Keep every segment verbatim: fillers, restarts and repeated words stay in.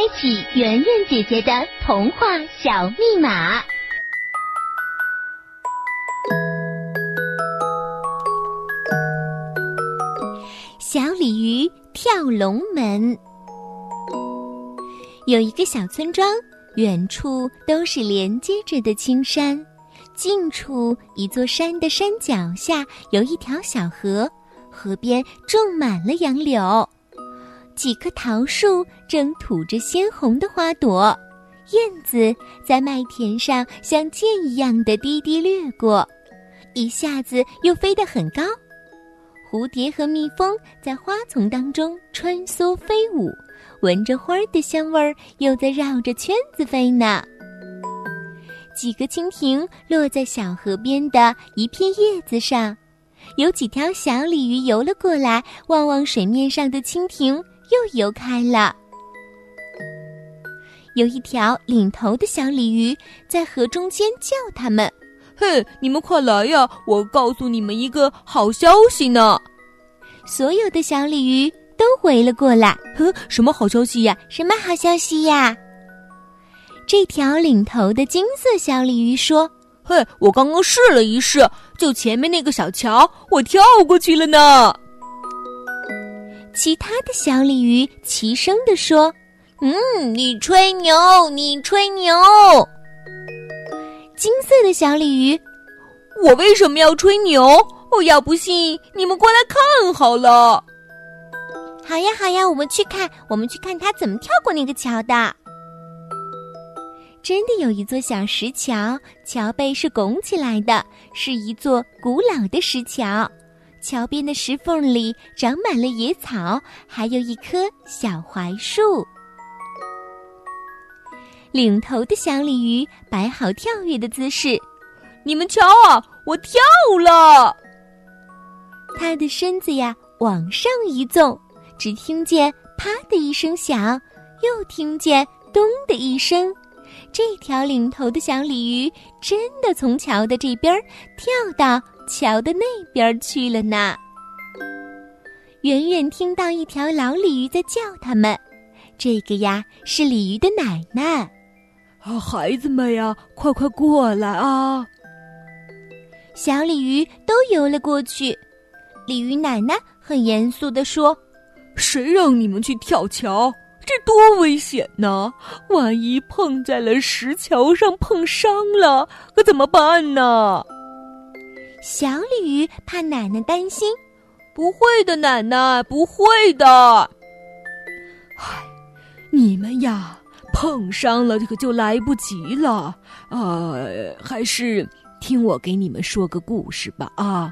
启圆圆姐姐的童话小密码。小鲤鱼跳龙门。有一个小村庄，远处都是连接着的青山，近处一座山的山脚下有一条小河，河边种满了杨柳，几棵桃树正吐着鲜红的花朵，燕子在麦田上像箭一样的低低掠过，一下子又飞得很高。蝴蝶和蜜蜂在花丛当中穿梭飞舞，闻着花儿的香味儿，又在绕着圈子飞呢。几个蜻蜓落在小河边的一片叶子上，有几条小鲤鱼游了过来，望望水面上的蜻蜓，又游开了。有一条领头的小鲤鱼在河中间叫它们： 嘿，你们快来呀，我告诉你们一个好消息呢。 所有的小鲤鱼都围了过来。 呵，什么好消息呀？ 什么好消息呀？这条领头的金色小鲤鱼说： 嘿，我刚刚试了一试，就前面那个小桥，我跳过去了呢。 其他的小鲤鱼齐声地说： 嗯，你吹牛，你吹牛。 金色的小鲤鱼： 我为什么要吹牛？我要不信，你们过来看好了。 好呀好呀，我们去看，我们去看他怎么跳过那个桥的。真的有一座小石桥，桥背是拱起来的，是一座古老的石桥。桥边的石缝里长满了野草，还有一棵小槐树。领头的小鲤鱼摆好跳跃的姿势， 你们瞧啊，我跳了！ 它的身子呀往上一纵，只听见啪的一声响，又听见咚的一声。这条领头的小鲤鱼真的从桥的这边跳到桥的那边去了呢。远远听到一条老鲤鱼在叫它们，这个呀是鲤鱼的奶奶。 啊，孩子们呀，快快过来啊！ 小鲤鱼都游了过去。鲤鱼奶奶很严肃地说： 谁让你们去跳桥？这多危险呢！万一碰在了石桥上碰伤了，可怎么办呢？ 小鲤鱼怕奶奶担心： 不会的，奶奶，不会的。唉，你们呀，碰伤了可就来不及了。呃，还是听我给你们说个故事吧啊！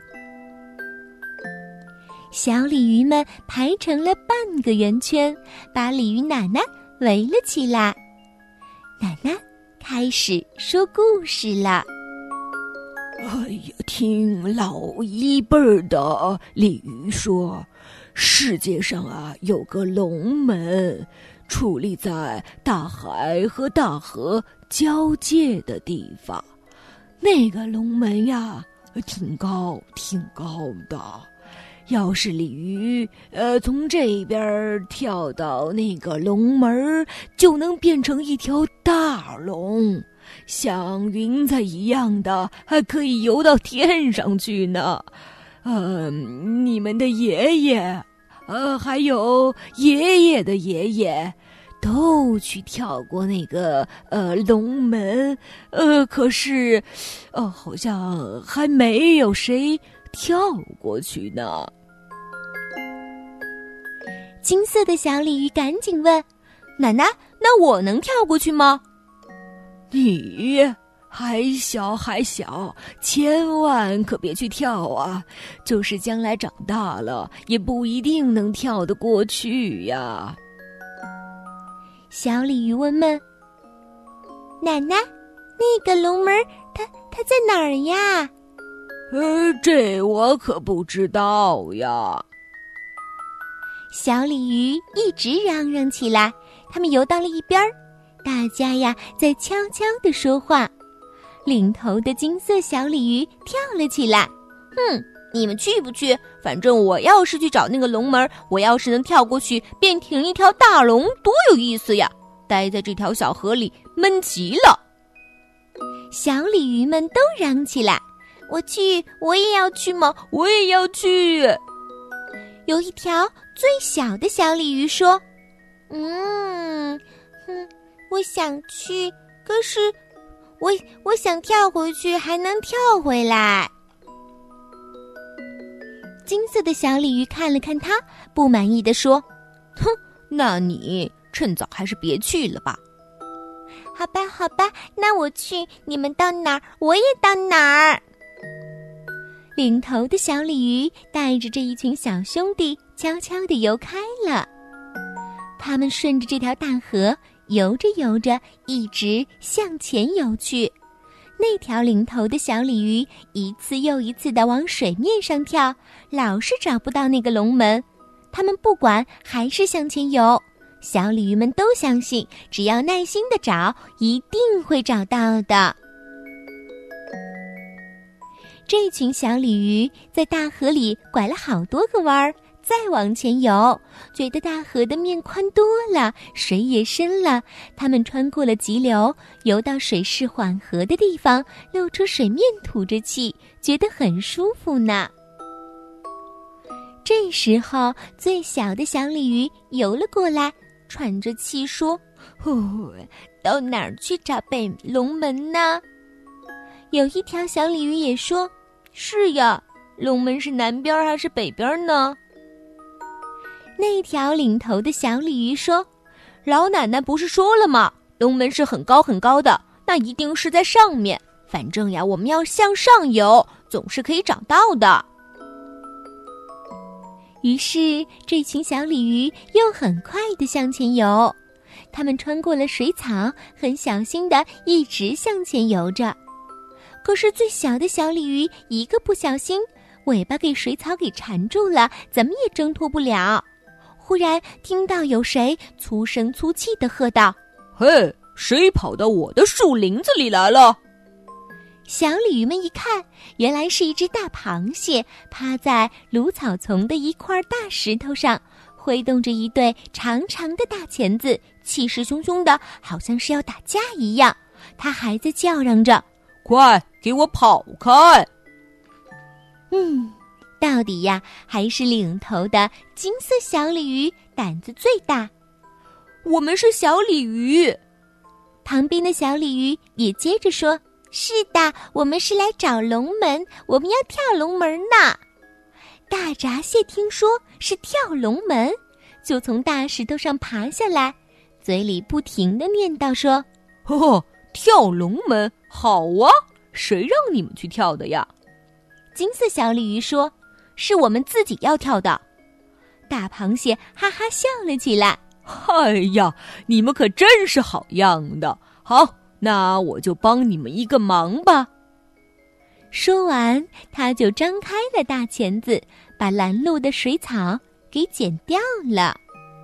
小鲤鱼们排成了半个圆圈，把鲤鱼奶奶围了起来。奶奶开始说故事了。 哎呀，听老一辈儿的鲤鱼说，世界上啊有个龙门，矗立在大海和大河交界的地方。那个龙门呀，挺高挺高的。要是鲤鱼呃从这边跳到那个龙门，就能变成一条大龙，像云彩一样的，还可以游到天上去呢。呃，你们的爷爷，呃，还有爷爷的爷爷，都去跳过那个呃龙门，呃，可是，呃，好像还没有谁跳过去呢。 金色的小鲤鱼赶紧问：奶奶，那我能跳过去吗？ 你还小还小，千万可别去跳啊！就是将来长大了，也不一定能跳得过去呀。 小鲤鱼问们：奶奶，那个龙门它它在哪儿呀？ 呃，这我可不知道呀。 小鲤鱼一直嚷嚷起来，它们游到了一边儿，大家呀在悄悄地说话。领头的金色小鲤鱼跳了起来： 哼，你们去不去？反正我要是去找那个龙门，我要是能跳过去变成一条大龙，多有意思呀！ 待在这条小河里闷极了。 小鲤鱼们都嚷起来： 我去，我也要去嘛， 我也要去。 有一条最小的小鲤鱼说： 嗯哼，我想去，可是我我想跳回去，还能跳回来。 金色的小鲤鱼看了看它，不满意地说： 哼，那你趁早还是别去了吧。 好吧，好吧，那我去，你们到哪儿，我也到哪儿。 领头的小鲤鱼带着这一群小兄弟悄悄地游开了。他们顺着这条大河游着游着，一直向前游去。那条领头的小鲤鱼一次又一次地往水面上跳，老是找不到那个龙门。他们不管，还是向前游。小鲤鱼们都相信，只要耐心地找，一定会找到的。这群小鲤鱼在大河里拐了好多个弯儿，再往前游，觉得大河的面宽多了，水也深了。他们穿过了急流，游到水势缓和的地方，露出水面吐着气，觉得很舒服呢。这时候，最小的小鲤鱼游了过来，喘着气说： 呼，到哪儿去找北龙门呢？ 有一条小鲤鱼也说： 是呀，龙门是南边还是北边呢？ 那条领头的小鲤鱼说： 老奶奶不是说了吗？龙门是很高很高的，那一定是在上面。反正呀，我们要向上游，总是可以找到的。 于是，这群小鲤鱼又很快地向前游。它们穿过了水草，很小心地一直向前游着。可是最小的小鲤鱼一个不小心，尾巴给水草给缠住了，怎么也挣脱不了。忽然听到有谁粗声粗气地喝道： 嘿，谁跑到我的树林子里来了？ 小鲤鱼们一看，原来是一只大螃蟹趴在芦草丛的一块大石头上，挥动着一对长长的大钳子，气势汹汹的，好像是要打架一样。它还在叫嚷着： 快给我跑开！ 嗯，到底呀，还是领头的金色小鲤鱼胆子最大。 我们是小鲤鱼。 旁边的小鲤鱼也接着说： 是的，我们是来找龙门，我们要跳龙门呢。 大闸蟹听说是跳龙门，就从大石头上爬下来，嘴里不停地念叨说： 呵呵，跳龙门好啊，谁让你们去跳的呀？ 金色小鲤鱼说：是我们自己要跳的。大螃蟹哈哈笑了起来： 哎呀，你们可真是好样的。好，那我就帮你们一个忙吧。 说完，他就张开了大钳子，把拦路的水草给剪掉了。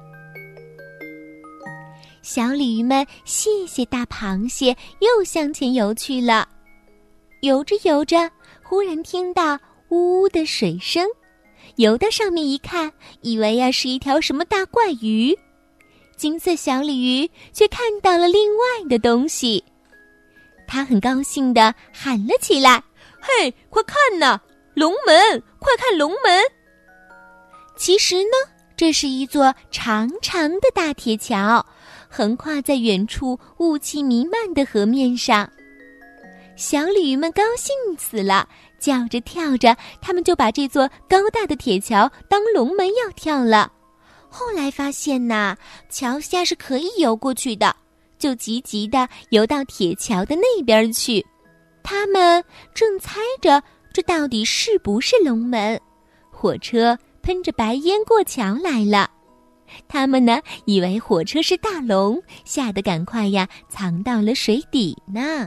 小鲤鱼们谢谢大螃蟹，又向前游去了。游着游着，忽然听到呜呜的水声，游到上面一看，以为呀是一条什么大怪鱼。金色小鲤鱼却看到了另外的东西，他很高兴地喊了起来： 嘿，快看呐，龙门，快看龙门！ 其实呢，这是一座长长的大铁桥，横跨在远处雾气弥漫的河面上。小鲤鱼们高兴死了，叫着跳着，他们就把这座高大的铁桥当龙门要跳了。后来发现呐，桥下是可以游过去的，就急急地游到铁桥的那边去。他们正猜着这到底是不是龙门，火车喷着白烟过桥来了。他们呢，以为火车是大龙，吓得赶快呀藏到了水底呢。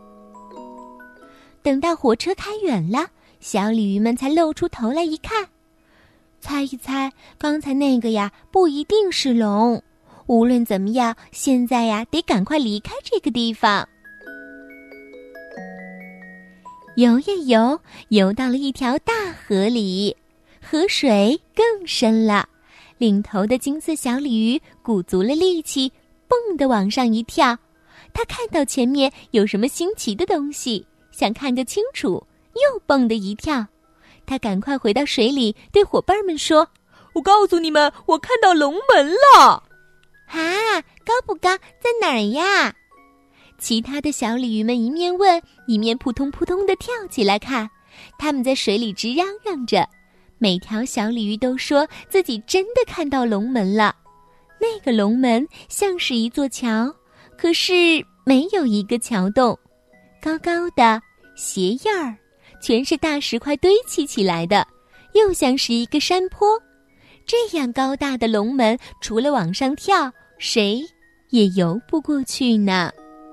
等到火车开远了，小鲤鱼们才露出头来一看，猜一猜，刚才那个呀不一定是龙。无论怎么样，现在呀得赶快离开这个地方。游呀游，游到了一条大河里，河水更深了。领头的金色小鲤鱼鼓足了力气， 蹦地往上一跳。他看到前面有什么新奇的东西，想看个清楚，又蹦地一跳。他赶快回到水里，对伙伴们说： 我告诉你们，我看到龙门了。 啊，高不高？在哪儿呀？ 其他的小鲤鱼们一面问，一面扑通扑通地跳起来看。他们在水里直嚷嚷着，每条小鲤鱼都说自己真的看到龙门了。那个龙门像是一座桥，可是没有一个桥洞，高高的斜印儿，全是大石块堆砌起来的，又像是一个山坡。这样高大的龙门，除了往上跳，谁也游不过去呢。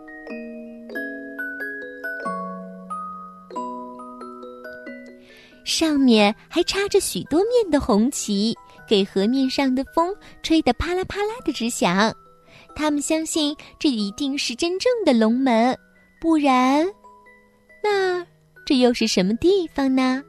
上面还插着许多面的红旗，给河面上的风吹得啪啦啪啦的直响。他们相信这一定是真正的龙门，不然，那这又是什么地方呢？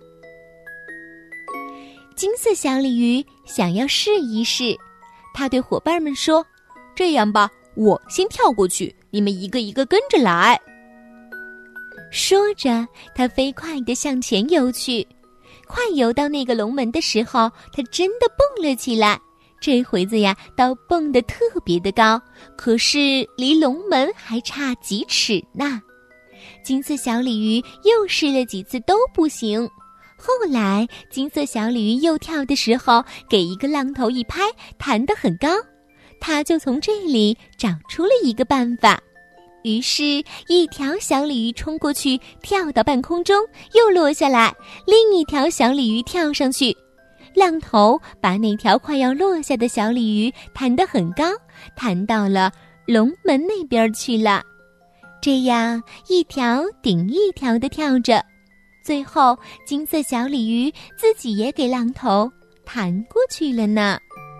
金色小鲤鱼想要试一试，他对伙伴们说： 这样吧，我先跳过去，你们一个一个跟着来。 说着，他飞快地向前游去。快游到那个龙门的时候，他真的蹦了起来。这回子呀，倒蹦得特别的高，可是离龙门还差几尺呢。金色小鲤鱼又试了几次都不行。后来，金色小鲤鱼又跳的时候，给一个浪头一拍，弹得很高。他就从这里找出了一个办法。于是，一条小鲤鱼冲过去，跳到半空中，又落下来；另一条小鲤鱼跳上去，浪头把那条快要落下的小鲤鱼弹得很高，弹到了龙门那边去了。这样一条顶一条地跳着，最后金色小鲤鱼自己也给浪头弹过去了呢。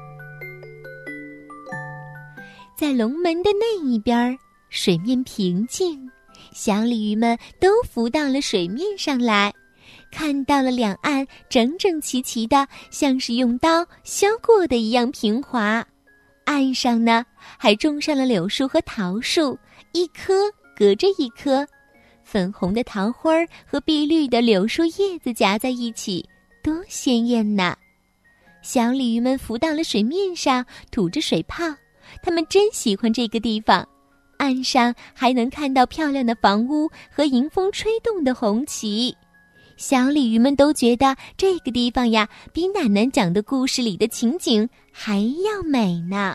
在龙门的那一边，水面平静，小鲤鱼们都浮到了水面上来，看到了两岸整整齐齐的，像是用刀削过的一样平滑。岸上呢，还种上了柳树和桃树，一棵隔着一棵，粉红的桃花和碧绿的柳树叶子夹在一起，多鲜艳呐！小鲤鱼们浮到了水面上，吐着水泡，它们真喜欢这个地方。岸上还能看到漂亮的房屋和迎风吹动的红旗。小鲤鱼们都觉得这个地方呀，比奶奶讲的故事里的情景还要美呢。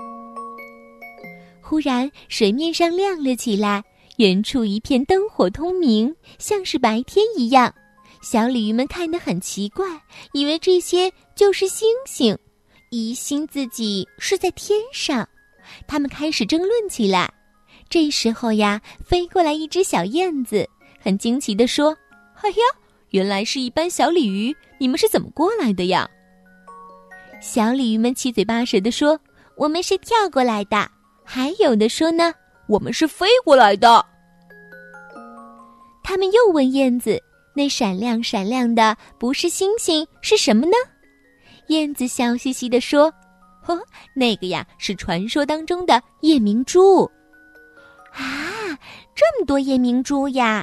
忽然，水面上亮了起来，远处一片灯火通明，像是白天一样。小鲤鱼们看得很奇怪，以为这些就是星星，疑心自己是在天上。他们开始争论起来。这时候呀，飞过来一只小燕子，很惊奇地说： 哎呀，原来是一班小鲤鱼，你们是怎么过来的呀？ 小鲤鱼们七嘴八舌地说：我们是跳过来的。还有的说呢， 我们是飞过来的。 他们又问燕子，那闪亮闪亮的不是星星是什么呢？燕子笑嘻嘻地说： 呵，那个呀是传说当中的夜明珠。 啊，这么多夜明珠呀！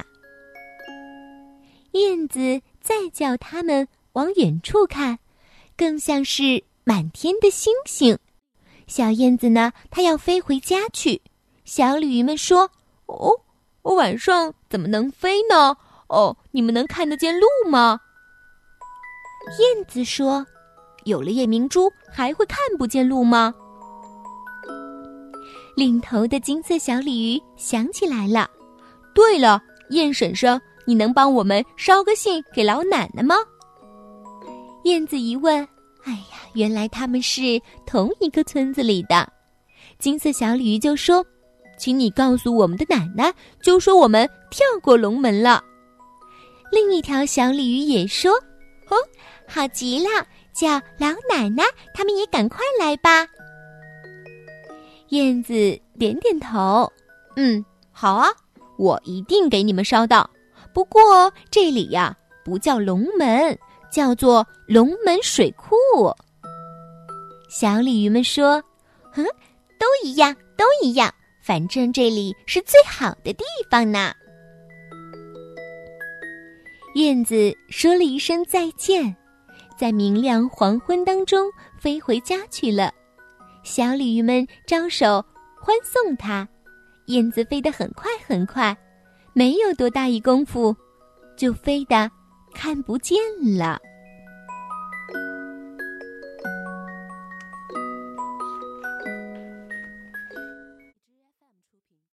燕子再叫他们往远处看，更像是满天的星星。小燕子呢，它要飞回家去。小鲤鱼们说： 哦，我晚上怎么能飞呢？哦，你们能看得见路吗？ 燕子说： 有了夜明珠，还会看不见路吗？ 领头的金色小鲤鱼想起来了， 对了，燕婶婶，你能帮我们捎个信给老奶奶吗？ 燕子一问，哎呀，原来他们是同一个村子里的。金色小鲤鱼就说： 请你告诉我们的奶奶，就说我们跳过龙门了。 另一条小鲤鱼也说： 哦，好极了，叫老奶奶他们也赶快来吧。 燕子点点头， 嗯，好啊，我一定给你们捎到。不过这里呀，不叫龙门，叫做龙门水库。 小鲤鱼们说：嗯， 都一样，都一样，反正这里是最好的地方呢。 燕子说了一声再见，在明亮黄昏当中飞回家去了。小鲤鱼们招手欢送它，燕子飞得很快很快，没有多大一功夫，就飞得看不见了。